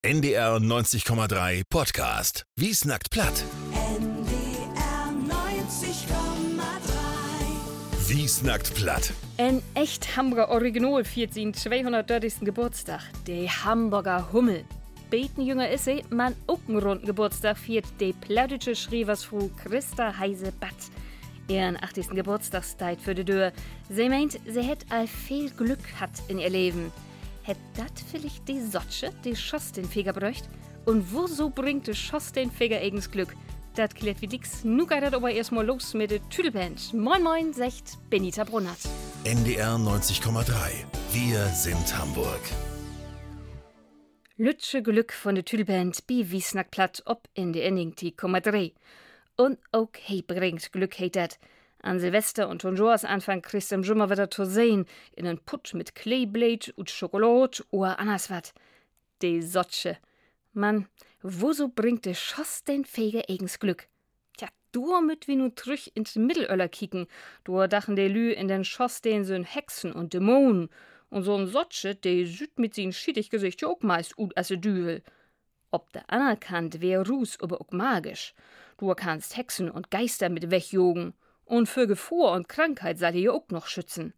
NDR 90,3 Podcast. Wie snackt platt? NDR 90,3. Wie snackt platt? Ein echt Hamburger Original feiert seinen 230. Geburtstag. Der Hamburger Hummel. Beten jünger ist sie, man auch einen runden Geburtstag feiert die plattische Schrieversfrau Christa Heise-Batt. Ihren 80. Geburtstagszeit für die Dörr. Sie meint, sie hätt all viel Glück hat in ihr Leben. Hätt dat vielleicht die Sotsche, die Schoss den Feger bräucht? Und wo so bringt die Schoss den Feger eigens Glück? Dat klärt wie dix. Nu geht dat aber erstmal los mit der Tüdelband. Moin moin, sagt Benita Brunnert. NDR 90,3. Wir sind Hamburg. Lütsche Glück von der Tüdelband bi wie snackt platt ob in der 90,3. Und okay bringt Glück heit dat. An Silvester und Tonjors Anfang kriegst im Jummer wieder zu sehen, in einen Putt mit Kleeblätt und Schokolade oder anders wat. Die Sotsche. Mann, wo so bringt de Schoss den Feger eigens Glück? Tja, du mit wie nu trüch ins Mittelöller kicken, du dachen de Lü in den Schoss den so'n Hexen und Dämonen. Und so'n Sotsche, de süd mit sin schiedig Gesicht auch meist ut as Düvel. Ob der anerkannt wär Ruß aber auch magisch. Du kannst Hexen und Geister mit wegjogen. Und für Gefahr und Krankheit seid ihr auch noch schützen.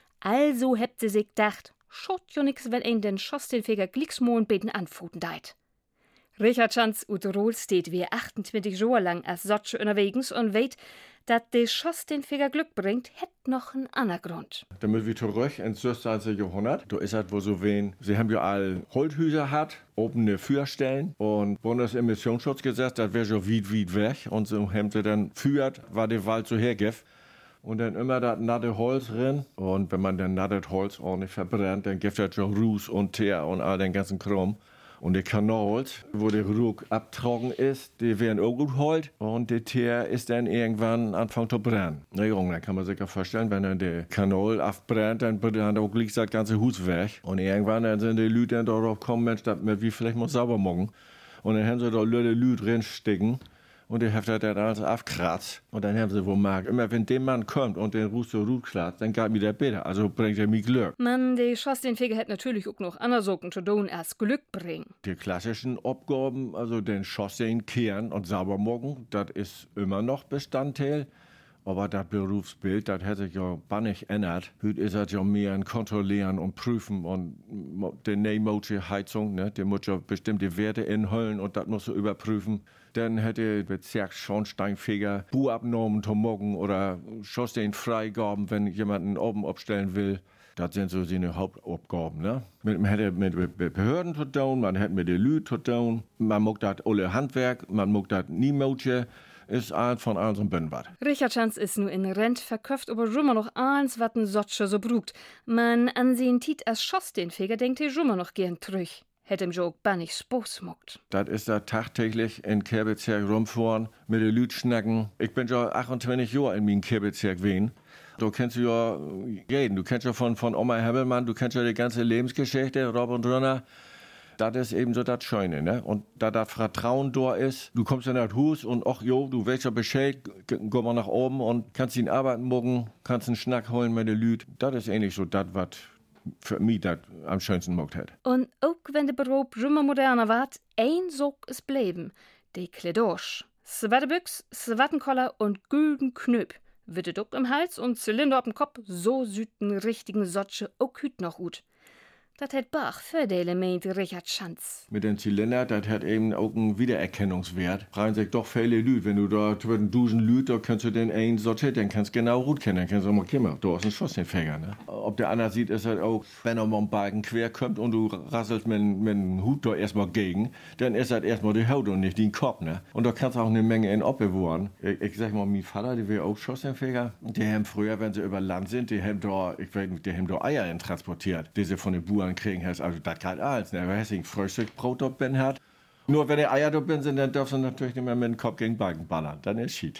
Also hebt sie sich gedacht, schott jo nix, wenn ein den Schoss den Feger Glicksmohn beten anfuten deit. Richard Schanz ut Rohl steht wie 28 Jahre lang als Sotsche unterwegs und weet, dat de Schoss den Feger Glück bringt, hätt noch einen anderen Grund. Damit wir zurück ins 16. Jahrhundert, da ist halt wo so wen, sie haben ja all Holthüser hat, offene Führstellen und Bundesemissionsschutzgesetz, das wäre so weit weg und so haben sie dann führt, war der Wald so hergef. Und dann immer das natte Holz drin. Und wenn man dann nattes Holz ordentlich verbrennt, dann gibt es schon Ruß und Teer und all den ganzen Krumm. Und die Kanals, wo der Ruck abtrocken ist, die werden auch gut holt. Und der Teer ist dann irgendwann anfangen zu brennen. Na Junge, dann kann man sich ja vorstellen, wenn dann der Kanal abbrennt, dann brennt auch gleich das ganze Haus weg. Und irgendwann dann sind die Leute dann darauf gekommen, Mensch, das wir wie vielleicht mal sauber machen. Und dann haben sie da Leute drin stecken. Und die Hefter dann alles abkratzt. Und dann haben sie wohl gemerkt, immer wenn der Mann kommt und den Ruf so gut kratzt, dann geht mir der besser. Also bringt er mir Glück. Man, die Schoss den Feger hätt natürlich auch noch andere Sachen zu tun als Glück bringen. Die klassischen Aufgaben, also den Schoss den kehren und sauber machen, das ist immer noch Bestandteil. Aber das Berufsbild, das hat sich ja bannig ändert. Heute ist es ja mehr ein Kontrollieren und Prüfen und die neumodische Heizung, ne? Die muss ja bestimmte Werte inhüllen und das muss so überprüfen. Dann hätte Bezirksschornsteinfeger Buhabnormen zu morgen oder Schornsteinfreigaben, wenn jemand einen oben abstellen will. Das sind so seine Hauptaufgaben, ne? Man hätte mit Behörden zu tun, man hätte mit den Leuten zu tun. Man mag das alle Handwerk, man mag das niemodische. Ist eins von allen so ein Binnenbad. Richard Schanz ist nu in Rent, verköpft aber immer noch eins, wat n Sotsche so brugt. Man an sehen Tiet als Schoss den Feger denkt er immer noch gern trüch. Hätt im Jog bannig Spaß mogt. Das ist da tagtäglich in Kehrbezirk rumfahren, mit den Lüt schnacken. Ich bin ja 28 Jahre in meinem Kehrbezirk wehen. Du kennst ja jeden. Du kennst ja von Oma Hebbelmann, du kennst ja die ganze Lebensgeschichte, Rob und Runner. Das ist eben so das Schöne, ne? Und da das Vertrauen da ist, du kommst in das Haus und ach jo, du weißt ja Bescheid, komm mal nach oben und kannst ihn arbeiten morgen, kannst einen Schnack holen mit den Lüt. Das ist ähnlich so das, was für mich das am schönsten mogt hat. Und auch wenn der Beruf immer moderner ward, ein Sog ist bleiben. Die Kledosch. Swattebüchs, Swattenkoller und gülden Knöp. Witte Duck im Hals und Zylinder auf dem Kopf, so süden richtigen Sotsche auch hüt noch gut. Das hat Bach Vorteile, meint Richard Schanz. Mit dem Zylinder, das hat eben auch einen Wiedererkennungswert. Freuen sich doch viele Lüt. Wenn du da zwischen Dusen Lüt, da kannst du den einen sortieren, den kannst du genau gut kennen. Dann kannst du mal kommen, du hast einen Schuss den Fänger, ne? Ob der andere sieht, ist halt auch, wenn er mal einen Balken quer kommt und du rasselst mit dem Hut da erstmal gegen, dann ist das erstmal die Haut und nicht den Kopf, ne? Und da kannst du auch eine Menge in abbewahren. Ich sag mal, mein Vater, der wäre auch Schossenfäger. Die haben früher, wenn sie über Land sind, die haben da, ich weiß nicht, die haben da Eier in transportiert, die sie von den Bauern kriegen hast. Also das geht alles, ne? Weil ein Frühstücksbrot da bin hat. Nur wenn die Eier da bin sind, dann darfst du natürlich nicht mehr mit dem Kopf gegen Balken ballern. Dann ist Schied.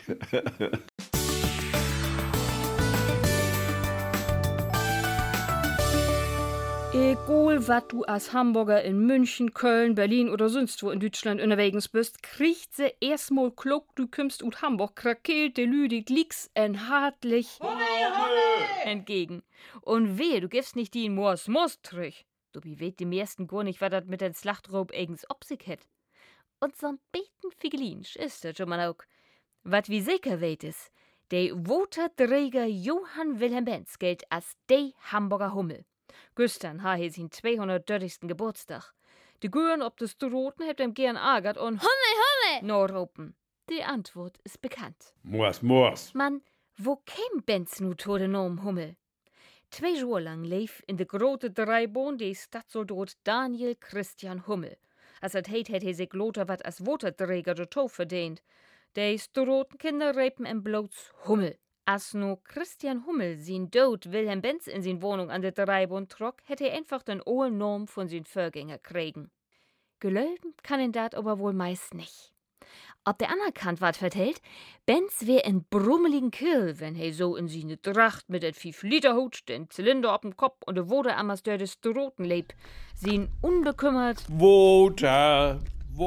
Egal, wat du als Hamburger in München, Köln, Berlin oder sonst wo in Deutschland unterwegs bist, kriegt sie erstmal klug, du kümmst ut Hamburg, krakeelt de Lüdig, liegst en hartlich entgegen. Und wehe, du gibst nicht die in Moors trich. Dabei weht die meisten gar nicht, was das mit den Schlachtrob eigens ob sich hat. Und so'n beten Figelinsch ist das schon mal auch. Wat wie sicher weet is, der Woterträger Johann Wilhelm Benz gilt als der Hamburger Hummel. Gestern ha er sein 230. Geburtstag. Die Gören ob des Roten hat ihm gern ärgert und Hummel, Hummel norropen. Die Antwort ist bekannt. Moors. Mann, wo käm Benz nu to den Namen Hummel? 2 Jahre lang lief in de grote Dreiboon der Stadtsoldat Daniel Christian Hummel. Als het heet, hat er sich Lothar wat als Woterträger de Tod verdient. Die roten Kinder repen em bloß Hummel. Als nu Christian Hummel sein Tod Wilhelm Benz in sein Wohnung an der Dreiboon trok, hätte er einfach den hohen Namen von sein Vorgänger kriegen. Gelöben kann ihn dat aber wohl meist nicht. Ob der anerkannt wat vertellt, Benz wär en brummeligen Kerl, wenn er so in seine Tracht mit den 5-Liter-Hut, den Zylinder auf dem Kopf und de Woderammersteur des Roten lebt, sin unbekümmert Woter.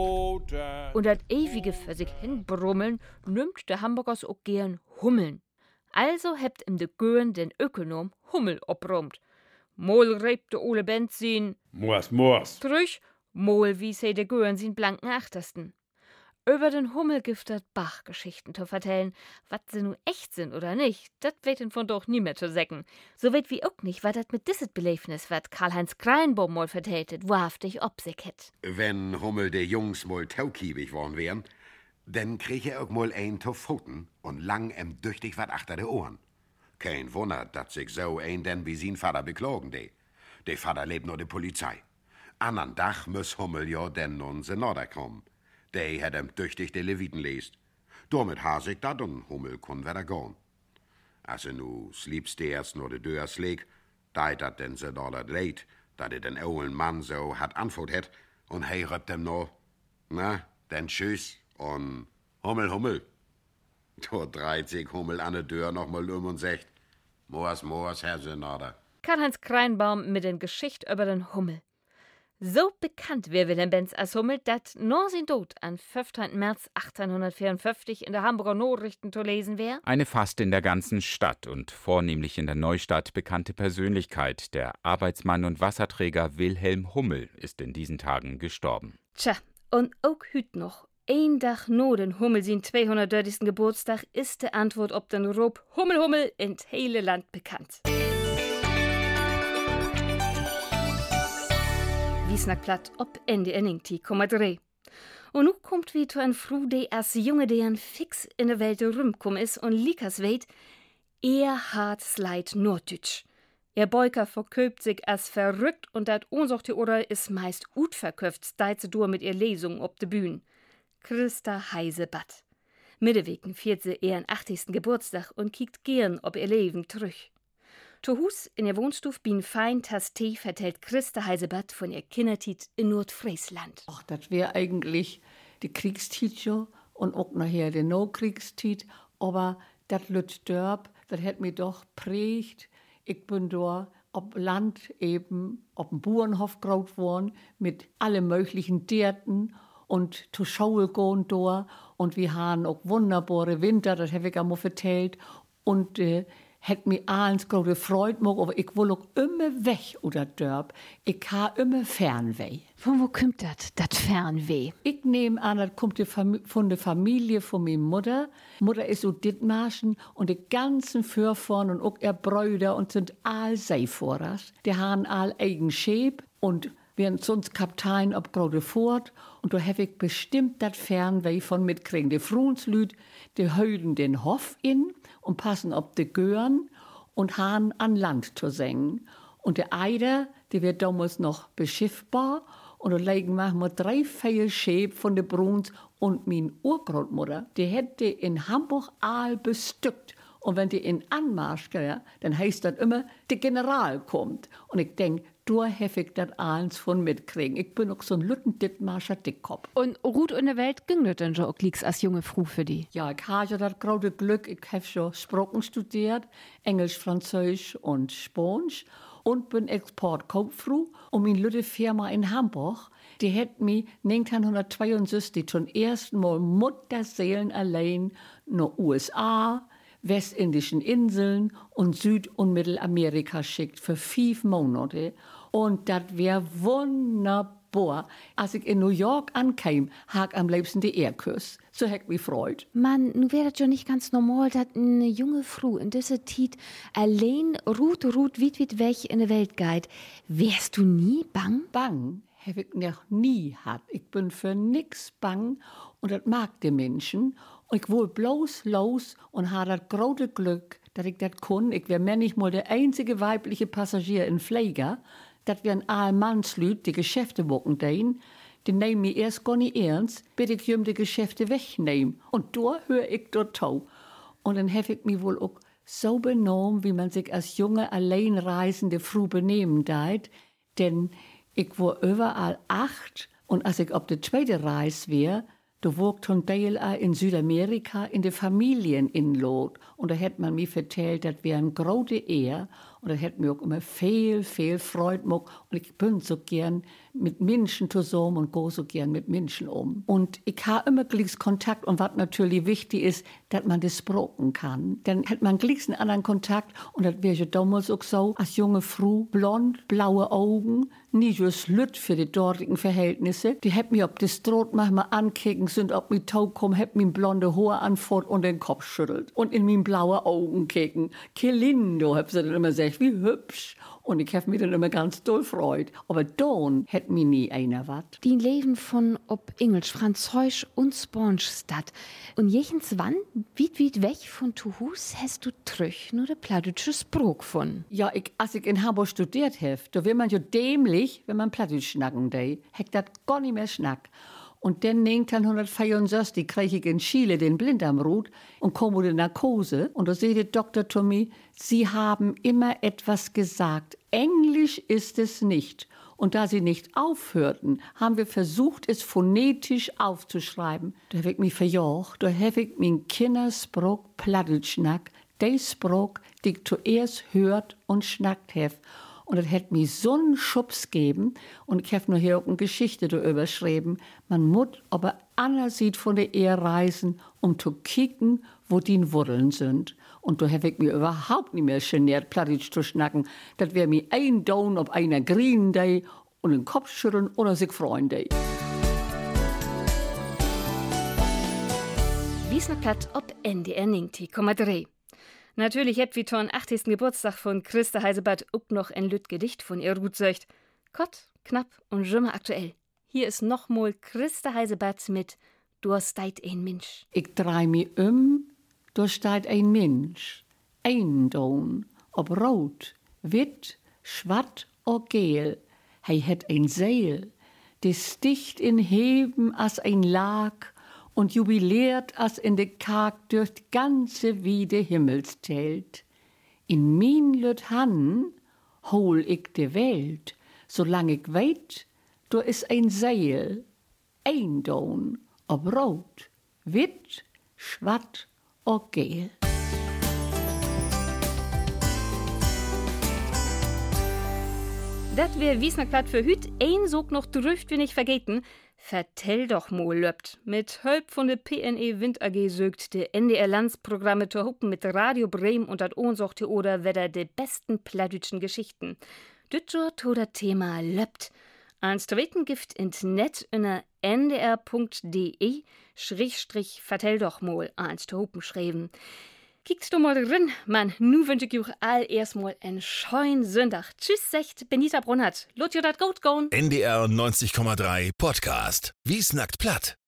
Und dat ewige für sich hinbrummeln nimmt der Hamburgers auch gern Hummeln. Also hebt ihm de Gören den Ökonom Hummel obrummt. Mol reibt de Ole Benz sin Moors. Trüch, mol wie se de Gören sin blanken Achtersten. Über den Hummel giftet Bach-Geschichten zu vertellen, wat sie nun echt sind oder nicht, dat weet ihn von doch nie mehr zu säcken. So weet wie auch nicht, wat dat mit disset Beleefnis wat Karl-Heinz Kreinbaum mal verteltet, wahrhaftig ob sich het. Wenn Hummel de Jungs mal taukiebig worden wären, dann krieg er auch mal ein to Pfoten und lang düchtig wat achter de Ohren. Kein Wunder, dat sich so ein denn wie sin Vater beklagen de. De Vater lebt nur de Polizei. Andern Dach muss Hummel ja denn nun se Norder kommen. Der hat düchtig de Leviten lest. Damit hasig dat und Hummel kon wieder gehen. Als nu sliepst erst nur de Deur sleg, da dat denn se Norder leid, dat den oulen Mann so hat Antwort het und hei röpt dem noch, na, denn tschüss und Hummel. Da dreht sich Hummel an de Deur noch mal und sagt, Moors, Herr se Norder. Karl-Heinz Kreinbaum mit den Geschicht über den Hummel. So bekannt wär Wilhelm Benz als Hummel, dat nur sein Tod am 15. März 1854 in der Hamburger Nachrichten zu lesen wär. Eine fast in der ganzen Stadt und vornehmlich in der Neustadt bekannte Persönlichkeit, der Arbeitsmann und Wasserträger Wilhelm Hummel, ist in diesen Tagen gestorben. Tja, und auch hüt noch. Ein Tag no den Hummel sin 230. Geburtstag ist die Antwort ob den Rob Hummel in hele Land bekannt. Wiesnackplatt ob NDR 90,3. Und nu kommt wie zu ein Frau, die als Junge, deren fix in der Welt rumkum is und likas weet, hat sleit Norddeutsch. Ihr Beuker verköpt sich als verrückt und dat unsorte oder is meist gut verköpft, steit sie mit ihr Lesung ob de Bühn. Christa Heisebatt. Mittewegen feiert sie ihren 80. Geburtstag und kiekt gern ob ihr Leben trüch. Zu Hus in ihr Wohnstuf bin fein tas Tee vertellt Christa Heisebatt von ihr Kindertit in Nordfriesland. Ach, das wär eigentlich die Kriegstiet schon und auch nachher die No-Kriegstiet, aber das Lützdörp, das hat mich doch prägt. Ich bin da ob Land eben, ob ein Bauernhof graut worden, mit alle möglichen Därten und zu Schaue gehen da und wir haben auch wunderbare Winter, das habe ich einmal vertellt und hat mir alles große Freude gemacht, aber ich will auch immer weg oder Dörp. Ich ha immer Fernweh. Von wo kommt das Fernweh? Ich nehme an, das kommt von der Familie von meiner Mutter. Mutter ist so Dittmarschen und die ganzen Vorfahren und auch ihr Brüder und sind all Seevorers. Die haben all eigen Schäb und wären sonst Kaptein ob große Fort und da habe ich bestimmt das Fernweh von mitkriegen. Die Frunslüd, die heulen den Hof in und passen ob de Gören und haben an Land zu singen. Und der Eider, die wird damals noch beschiffbar und da legen manchmal 3, 4 Schäb von de Bruns und min Urgroßmutter, die hätte in Hamburg all bestückt. Und wenn die in Anmarsch geht, dann heißt das immer, der General kommt. Und ich denk, da habe ich das alles von mitkriegen. Ich bin auch so ein Lütten-Dittmarscher Dickkopf. Und Ruth in der Welt ging das denn schon auch als junge Frau für die? Ja, ich habe ja das große Glück, ich habe schon Sprachen studiert, Englisch, Französisch und Spanisch und bin Exportkauffrau. Und meine Lütte Firma in Hamburg, die hat mich 1962 zum ersten Mal Mutterseelen allein nach USA, Westindischen Inseln und Süd- und Mittelamerika schickt für 5 Monate. Und das wär wunderbar. Als ich in New York ankam, hag am liebsten die Erdkuss. So hätt mich freut. Mann, nu wär das ja nicht ganz normal, dass eine junge Frau in dieser Zeit allein ruht weit weg in der Welt geht. Wärst du nie bang? Bang hab ich noch nie hat. Ich bin für nix bang und das mag die Menschen. Und ich will bloß los und ha das große Glück, dass ich das kann. Ich wär manchmal der einzige weibliche Passagier in Flieger. Das wären all Mannslüt, die Geschäfte wocken dein. Die nehmen mich erst gar nicht ernst, bis ich jüm die Geschäfte wegnehm. Und da hör ich dort tau. Und dann hab ich mich wohl auch so benommen, wie man sich als junge, alleinreisende Frau benehmen deit. Denn ich war überall 8 und als ich auf der zweite Reise wär, da wogt von Teil in Südamerika in der Familieninlot. Und da hätt man mir vertellt, das wär eine große Ehre. Und das hätt mir auch immer viel Freude gemacht. Und ich bin so gern mit Menschen zusammen und go so gern mit Menschen um. Und ich ha immer gleich Kontakt. Und was natürlich wichtig ist, dass man das sprechen kann. Dann hat man gleich einen anderen Kontakt. Und das wär ja damals auch so, als junge Frau, blond, blaue Augen, nie just lütt für die dortigen Verhältnisse. Die hätt mir ob das Stroh manchmal ankicken, sind ob mir Tau kommen, hätt mir blonde Haar anfort und den Kopf schüttelt. Und in mir blaue Augen kicken. Que lindo, hab sie dann immer gesagt, wie hübsch. Und ich hab mich dann immer ganz doll freut. Aber dann hätt mir nie einer wat. Die Leben von ob Englisch, Französisch und Sponge-Stadt. Und jechens wann, weit weg von Tuhus, hast du Trüchen oder plattdeutsche Sprach von? Ja, als ich in Hamburg studiert hab, da wär man ja dämlich, wenn man Plattdeutsch schnacken dei. Heck dat gar nicht mehr schnack. Und dann 1964 krieg ich in Chile den Blinddarmrut und komme in Narkose. Und da seht der Doktor zu mir, Sie haben immer etwas gesagt. Englisch ist es nicht. Und da sie nicht aufhörten, haben wir versucht, es phonetisch aufzuschreiben. Da hab ich mich verjocht, da hab ich mein Kindersprach Plattdeutsch schnack, der Sprach, die ich zuerst hört und schnackt hef. Und das hat mir so einen Schubs gegeben. Und ich habe nur hier auch eine Geschichte darüber geschrieben. Man muss aber anders sieht von der Erde reisen, um zu kicken, wo die Wurzeln sind. Und da habe ich mir überhaupt nicht mehr geniert, Plattdeutsch zu schnacken. Das wäre mir ein Down ob einer grünen Day und den Kopf schütteln oder sich freuen Day. Wiesner Platt ob NDR 90,3. Natürlich hebt wie ton 80. Geburtstag von Christa Heisebad auch noch ein Lüt-Gedicht von ihr gut söcht. Kott, knapp und schimmer aktuell. Hier ist nochmal Christa Heisebad mit Du steit ein Mensch. Ich drei mich da steht ein Mensch. Ein Don, ob rot, witt, schwatt oder gel. Hei het ein Seel, die sticht in Heben as ein Lag und jubiliert as in de Karg durch die ganze Wiede Himmelstelt. In min Lüt Han hol ich de Welt, solang ich weit, do is ein Seil, ein Don, ob rot, witt, schwatt oder gel. Das wär Wiesner Platt für hüt, ein Sog noch drüft wir nicht vergeten. Vertell doch mal, löbt. Mit Hölp von der PNE Wind AG sögt de NDR Landsprogramme zu hupen mit Radio Bremen und dat Ohnsochte oder wedder de besten plattdütschen Geschichten. Dütjor to dat Thema löbt. Ans zweiten Gift int net inner ndr.de/vertell doch mal ans zu hupen schreiben. Kiekst du mal drin, Mann, nu wünsch ich euch all erstmal einen scheuen Sonntag. Tschüss, sagt Benita Brunnert. Lot ihr dat gut gehen? NDR 90,3 Podcast. Wie snackt platt?